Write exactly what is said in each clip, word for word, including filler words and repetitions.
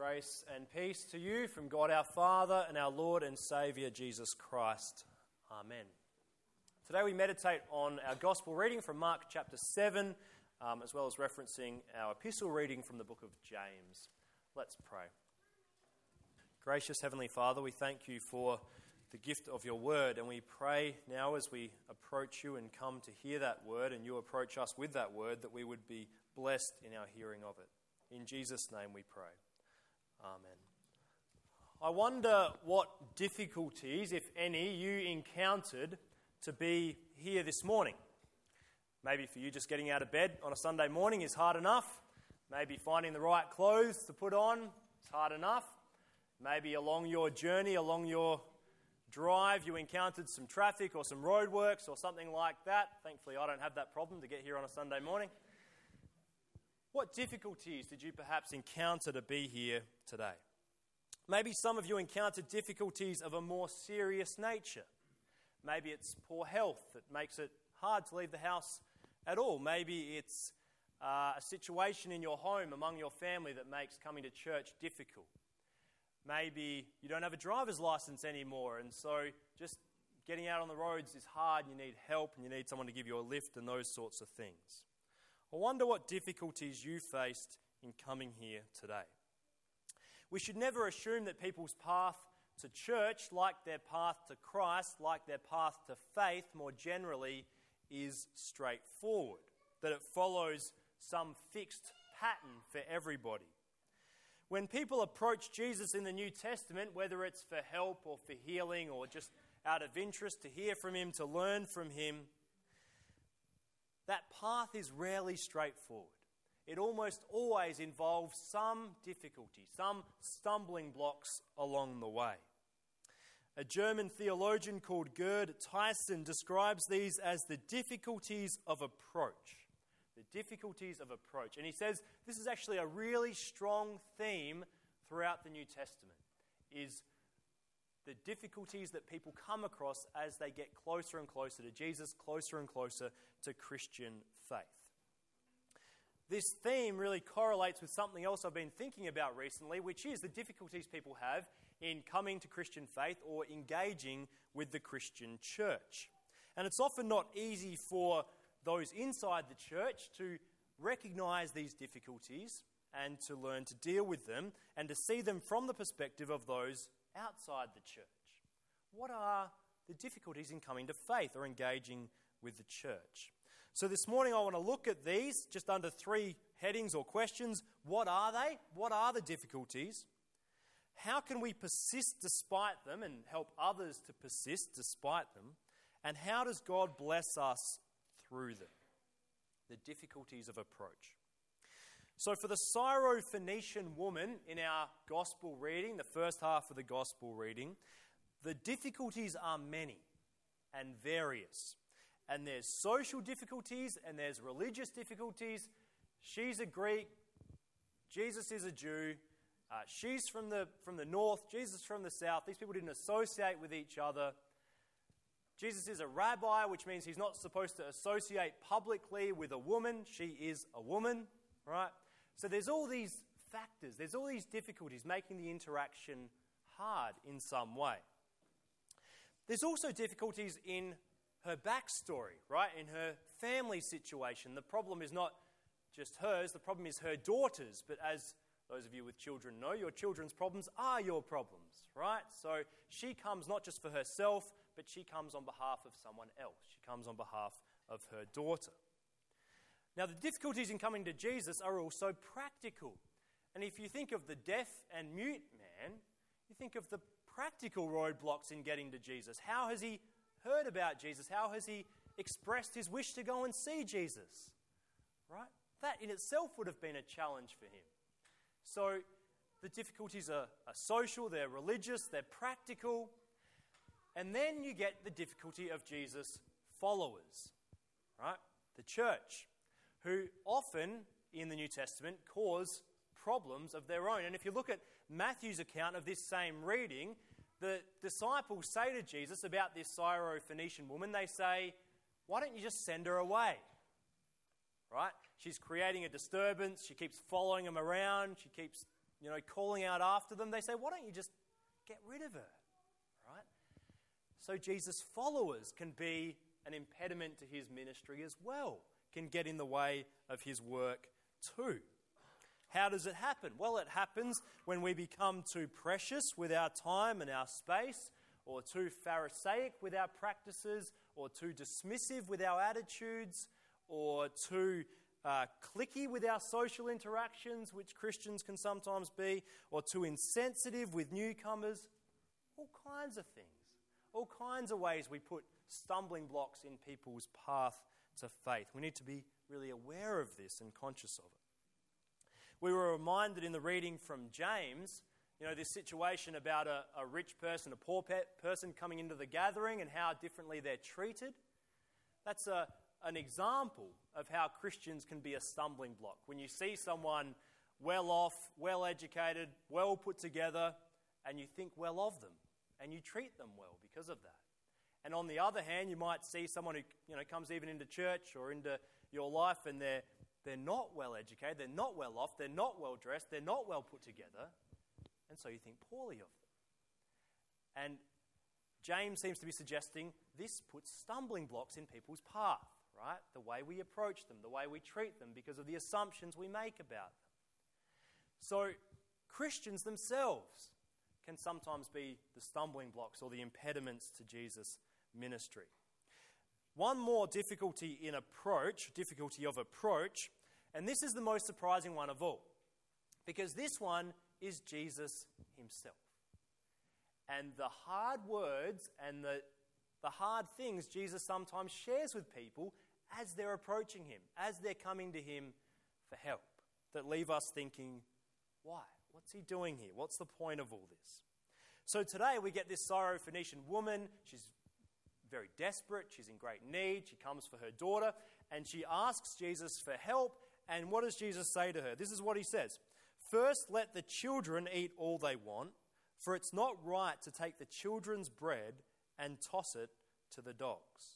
Grace and peace to you from God our Father and our Lord and Saviour Jesus Christ. Amen. Today we meditate on our Gospel reading from Mark chapter seven, um, as well as referencing our epistle reading from the book of James. Let's pray. Gracious Heavenly Father, we thank you for the gift of your word, and we pray now as we approach you and come to hear that word, and you approach us with that word, that we would be blessed in our hearing of it. In Jesus' name we pray. Amen. I wonder what difficulties, if any, you encountered to be here this morning. Maybe for you just getting out of bed on a Sunday morning is hard enough. Maybe finding the right clothes to put on is hard enough. Maybe along your journey, along your drive, you encountered some traffic or some roadworks or something like that. Thankfully, I don't have that problem to get here on a Sunday morning. What difficulties did you perhaps encounter to be here today? Maybe some of you encountered difficulties of a more serious nature. Maybe it's poor health that makes it hard to leave the house at all. Maybe it's uh, a situation in your home among your family that makes coming to church difficult. Maybe you don't have a driver's license anymore, and so just getting out on the roads is hard, and you need help, and you need someone to give you a lift and those sorts of things. I wonder what difficulties you faced in coming here today. We should never assume that people's path to church, like their path to Christ, like their path to faith more generally, is straightforward, that it follows some fixed pattern for everybody. When people approach Jesus in the New Testament, whether it's for help or for healing or just out of interest to hear from him, to learn from him, that path is rarely straightforward. It almost always involves some difficulty, some stumbling blocks along the way. A German theologian called Gerd Tyson describes these as the difficulties of approach. The difficulties of approach. And he says this is actually a really strong theme throughout the New Testament, is the difficulties that people come across as they get closer and closer to Jesus, closer and closer to Christian faith. This theme really correlates with something else I've been thinking about recently, which is the difficulties people have in coming to Christian faith or engaging with the Christian church. And it's often not easy for those inside the church to recognize these difficulties and to learn to deal with them and to see them from the perspective of those outside the church. What are the difficulties in coming to faith or engaging with the church? So this morning I want to look at these just under three headings or questions. What are they? What are the difficulties? How can we persist despite them and help others to persist despite them? And how does God bless us through them? The difficulties of approach. So for the Syrophoenician woman in our gospel reading, the first half of the gospel reading, the difficulties are many and various. And there's social difficulties and there's religious difficulties. She's a Greek, Jesus is a Jew, uh, she's from the, from the north, Jesus from the south. These people didn't associate with each other. Jesus is a rabbi, which means he's not supposed to associate publicly with a woman. She is a woman, right? So there's all these factors, there's all these difficulties making the interaction hard in some way. There's also difficulties in her backstory, right? In her family situation. The problem is not just hers, the problem is her daughters. But as those of you with children know, your children's problems are your problems, right? So she comes not just for herself, but she comes on behalf of someone else. She comes on behalf of her daughter. Now, the difficulties in coming to Jesus are also practical. And if you think of the deaf and mute man, you think of the practical roadblocks in getting to Jesus. How has he heard about Jesus? How has he expressed his wish to go and see Jesus? Right? That in itself would have been a challenge for him. So the difficulties are, are social, they're religious, they're practical. And then you get the difficulty of Jesus' followers, right? The church, who often in the New Testament cause problems of their own. And if you look at Matthew's account of this same reading, the disciples say to Jesus about this Syrophoenician woman, they say, why don't you just send her away? Right? She's creating a disturbance. She keeps following him around. She keeps you know, calling out after them, they say, why don't you just get rid of her, right? So Jesus' followers can be an impediment to his ministry as well, can get in the way of his work too. How does it happen? Well, it happens when we become too precious with our time and our space, or too Pharisaic with our practices, or too dismissive with our attitudes, or too uh, cliquey with our social interactions, which Christians can sometimes be, or too insensitive with newcomers. All kinds of things. All kinds of ways we put stumbling blocks in people's path to faith. We need to be really aware of this and conscious of it. We were reminded in the reading from James, you know, this situation about a, a rich person, a poor pe- person coming into the gathering and how differently they're treated. That's a, an example of how Christians can be a stumbling block. When you see someone well off, well educated, well put together, and you think well of them, and you treat them well because of that. And on the other hand, you might see someone who, you know, comes even into church or into your life, and they're they're not well educated, they're not well off, they're not well dressed, they're not well put together, and so you think poorly of them. And James seems to be suggesting this puts stumbling blocks in people's path, right? The way we approach them, the way we treat them, because of the assumptions we make about them. So Christians themselves can sometimes be the stumbling blocks or the impediments to Jesus' ministry. One more difficulty in approach, difficulty of approach, and this is the most surprising one of all, because this one is Jesus himself. And the hard words and the, the hard things Jesus sometimes shares with people as they're approaching him, as they're coming to him for help, that leave us thinking, why? What's he doing here? What's the point of all this? So today we get this Syrophoenician woman. She's very desperate. She's in great need. She comes for her daughter, and she asks Jesus for help. And what does Jesus say to her? This is what he says. First, let the children eat all they want, for it's not right to take the children's bread and toss it to the dogs.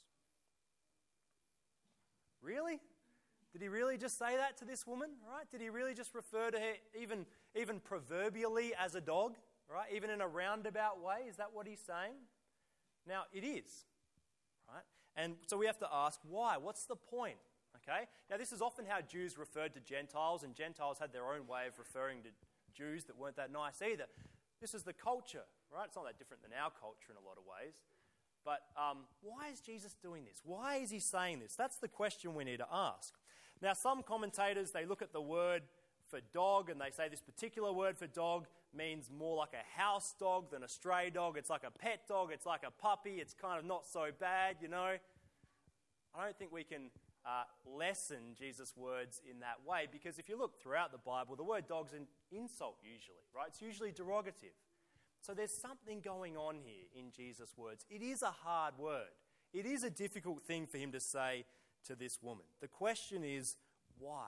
Really? Did he really just say that to this woman? Right? Did he really just refer to her even, even proverbially as a dog? Right? Even in a roundabout way? Is that what he's saying? Now, it is. Right? And so we have to ask, why? What's the point? Okay? Now, this is often how Jews referred to Gentiles, and Gentiles had their own way of referring to Jews that weren't that nice either. This is the culture, right? It's not that different than our culture in a lot of ways. But um, why is Jesus doing this? Why is he saying this? That's the question we need to ask. Now, some commentators, they look at the word for dog, and they say this particular word for dog means more like a house dog than a stray dog. It's like a pet dog. It's like a puppy. It's kind of not so bad, you know. I don't think we can uh, lessen Jesus' words in that way, because if you look throughout the Bible, the word dog's an insult usually, right? It's usually derogative. So there's something going on here in Jesus' words. It is a hard word. It is a difficult thing for him to say to this woman. The question is, why?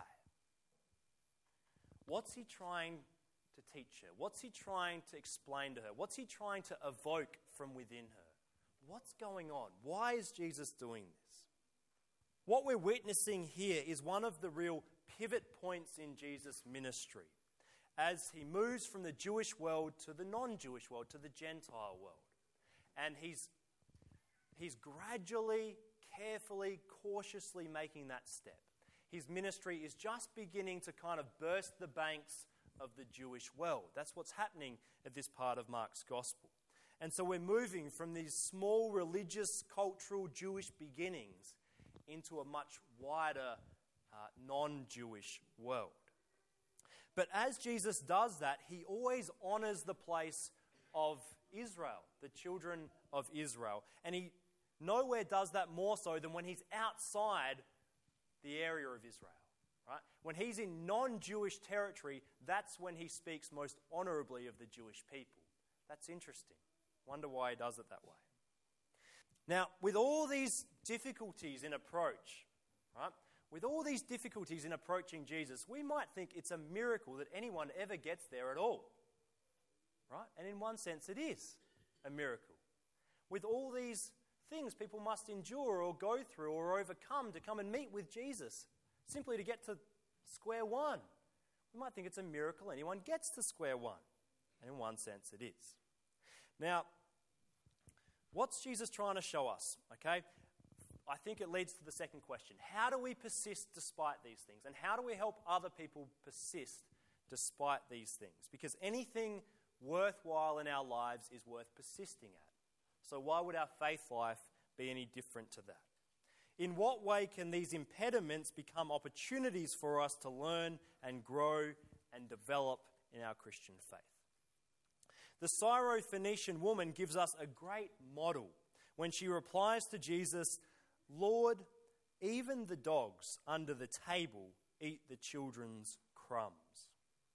What's he trying to teach her? What's he trying to explain to her? What's he trying to evoke from within her? What's going on? Why is Jesus doing this? What we're witnessing here is one of the real pivot points in Jesus' ministry as he moves from the Jewish world to the non-Jewish world, to the Gentile world. And he's, he's gradually, carefully, cautiously making that step. His ministry is just beginning to kind of burst the banks of the Jewish world. That's what's happening at this part of Mark's Gospel. And so we're moving from these small religious, cultural Jewish beginnings into a much wider uh, non-Jewish world. But as Jesus does that, he always honors the place of Israel, the children of Israel. And he nowhere does that more so than when he's outside the area of Israel. Right? When he's in non-Jewish territory, that's when he speaks most honorably of the Jewish people. That's interesting. Wonder why he does it that way. Now, with all these difficulties in approach, right? With all these difficulties in approaching Jesus, we might think it's a miracle that anyone ever gets there at all. Right? And in one sense, it is a miracle. With all these things people must endure or go through or overcome to come and meet with Jesus, simply to get to square one. You might think it's a miracle anyone gets to square one. And in one sense, it is. Now, what's Jesus trying to show us? Okay, I think it leads to the second question. How do we persist despite these things? And how do we help other people persist despite these things? Because anything worthwhile in our lives is worth persisting at. So why would our faith life be any different to that? In what way can these impediments become opportunities for us to learn and grow and develop in our Christian faith? The Syrophoenician woman gives us a great model when she replies to Jesus, "Lord, even the dogs under the table eat the children's crumbs."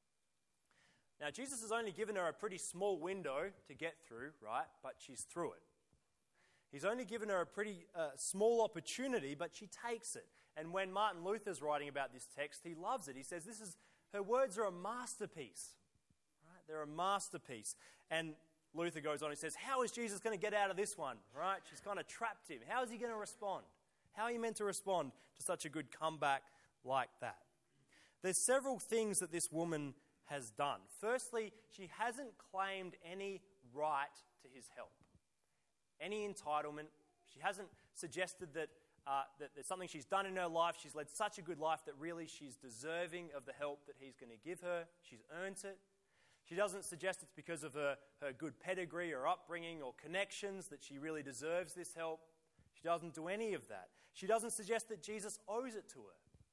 Now, Jesus has only given her a pretty small window to get through, right? But she's through it. He's only given her a pretty uh, small opportunity, but she takes it. And when Martin Luther's writing about this text, he loves it. He says this is her words are a masterpiece. Right? They're a masterpiece. And Luther goes on, he says, how is Jesus going to get out of this one? Right? She's kind of trapped him. How is he going to respond? How are you meant to respond to such a good comeback like that? There's several things that this woman has done. Firstly, she hasn't claimed any right to his help, any entitlement. She hasn't suggested that, uh, that there's something she's done in her life. She's led such a good life that really she's deserving of the help that he's going to give her. She's earned it. She doesn't suggest it's because of her, her good pedigree or upbringing or connections that she really deserves this help. She doesn't do any of that. She doesn't suggest that Jesus owes it to her.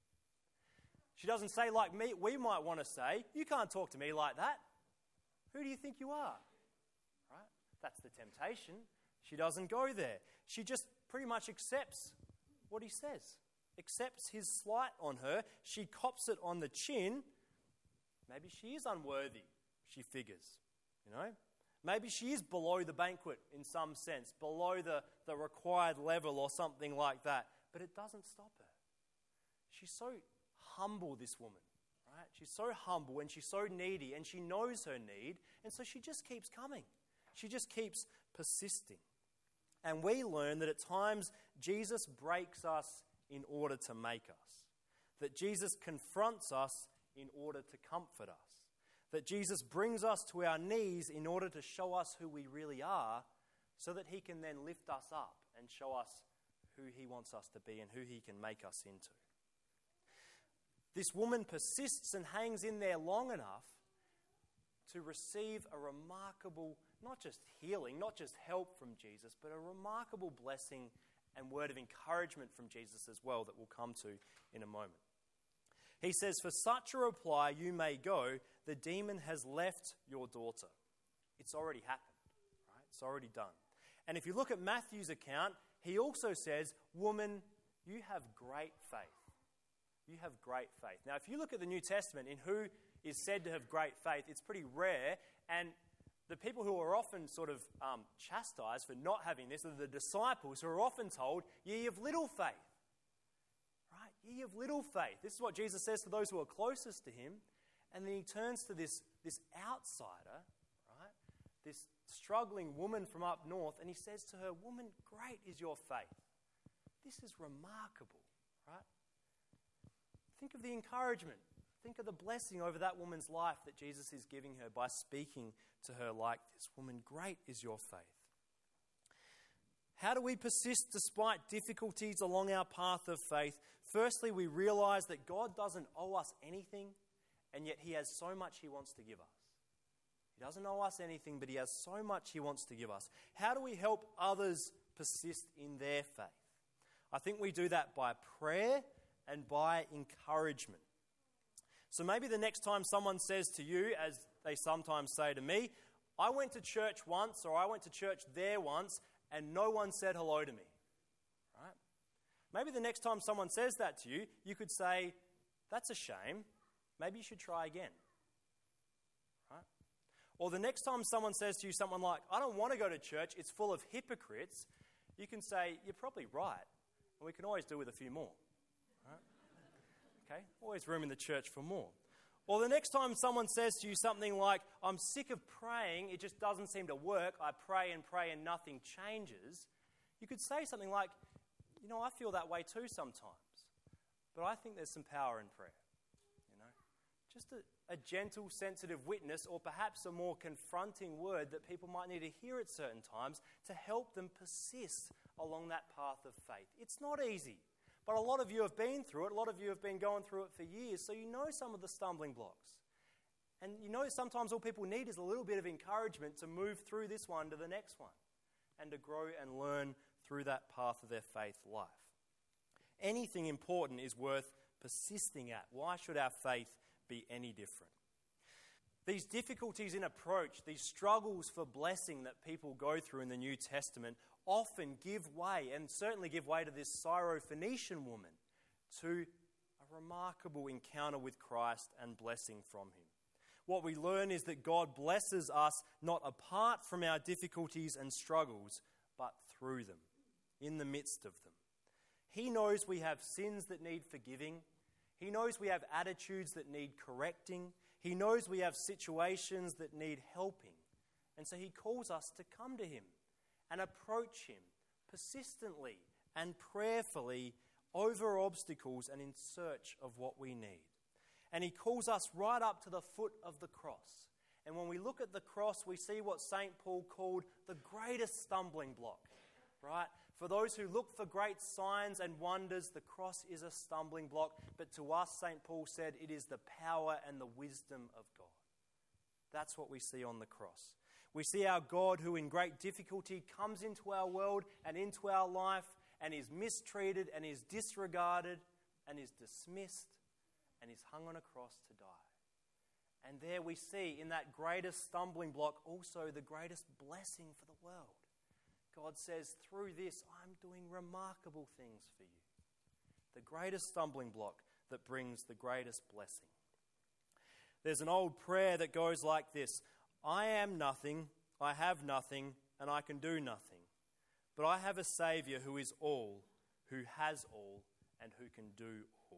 She doesn't say like me, we might want to say, you can't talk to me like that. Who do you think you are? Right? That's the temptation. She doesn't go there. She just pretty much accepts what he says, accepts his slight on her. She cops it on the chin. Maybe she is unworthy, she figures, you know. Maybe she is below the banquet in some sense, below the, the required level or something like that. But it doesn't stop her. She's so humble, this woman, right? She's so humble and she's so needy and she knows her need, and so she just keeps coming. She just keeps persisting. And we learn that at times Jesus breaks us in order to make us, that Jesus confronts us in order to comfort us, that Jesus brings us to our knees in order to show us who we really are, so that he can then lift us up and show us who he wants us to be and who he can make us into. This woman persists and hangs in there long enough to receive a remarkable, not just healing, not just help from Jesus, but a remarkable blessing and word of encouragement from Jesus as well that we'll come to in a moment. He says, for such a reply you may go, the demon has left your daughter. It's already happened, right? It's already done. And if you look at Matthew's account, he also says, woman, you have great faith. You have great faith. Now, if you look at the New Testament in who is said to have great faith, it's pretty rare. And the people who are often sort of um, chastised for not having this are the disciples, who are often told, ye of little faith. Right? Ye of little faith. This is what Jesus says to those who are closest to him. And then he turns to this, this outsider, right? This struggling woman from up north, and he says to her, woman, great is your faith. This is remarkable, right? Think of the encouragement. Think of the blessing over that woman's life that Jesus is giving her by speaking to her like this. Woman, great is your faith. How do we persist despite difficulties along our path of faith? Firstly, we realize that God doesn't owe us anything, and yet he has so much he wants to give us. He doesn't owe us anything, but he has so much he wants to give us. How do we help others persist in their faith? I think we do that by prayer and by encouragement. So maybe the next time someone says to you, as they sometimes say to me, I went to church once, or I went to church there once, and no one said hello to me. Right? Maybe the next time someone says that to you, you could say, that's a shame. Maybe you should try again. Right? Or the next time someone says to you something like, I don't want to go to church, it's full of hypocrites, you can say, you're probably right, and we can always do with a few more. Right? Okay, always room in the church for more. Or the next time someone says to you something like, I'm sick of praying, it just doesn't seem to work, I pray and pray and nothing changes, you could say something like, you know, I feel that way too sometimes, but I think there's some power in prayer. You know, just a, a gentle, sensitive witness, or perhaps a more confronting word that people might need to hear at certain times to help them persist along that path of faith. It's not easy, but a lot of you have been through it. A lot of you have been going through it for years, so you know some of the stumbling blocks. And you know sometimes all people need is a little bit of encouragement to move through this one to the next one and to grow and learn through that path of their faith life. Anything important is worth persisting at. Why should our faith be any different? These difficulties in approach, these struggles for blessing that people go through in the New Testament often give way, and certainly give way to this Syrophoenician woman, to a remarkable encounter with Christ and blessing from him. What we learn is that God blesses us not apart from our difficulties and struggles, but through them, in the midst of them. He knows we have sins that need forgiving. He knows we have attitudes that need correcting. He knows we have situations that need helping. And so he calls us to come to him and approach him persistently and prayerfully over obstacles and in search of what we need. And he calls us right up to the foot of the cross. And when we look at the cross, we see what Saint Paul called the greatest stumbling block, right? For those who look for great signs and wonders, the cross is a stumbling block. But to us, Saint Paul said, it is the power and the wisdom of God. That's what we see on the cross. We see our God who in great difficulty comes into our world and into our life and is mistreated and is disregarded and is dismissed and is hung on a cross to die. And there we see in that greatest stumbling block also the greatest blessing for the world. God says, through this, I'm doing remarkable things for you. The greatest stumbling block that brings the greatest blessing. There's an old prayer that goes like this: I am nothing, I have nothing, and I can do nothing. But I have a Saviour who is all, who has all, and who can do all.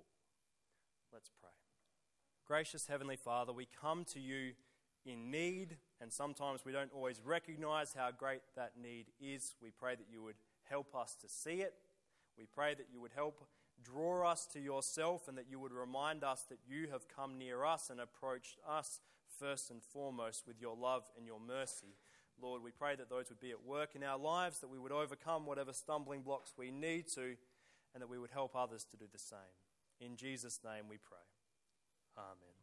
Let's pray. Gracious Heavenly Father, we come to you in need, and sometimes we don't always recognize how great that need is. We pray that you would help us to see it. We pray that you would help draw us to yourself, and that you would remind us that you have come near us and approached us first and foremost with your love and your mercy. Lord, we pray that those would be at work in our lives, that we would overcome whatever stumbling blocks we need to, and that we would help others to do the same. In Jesus' name we pray. Amen.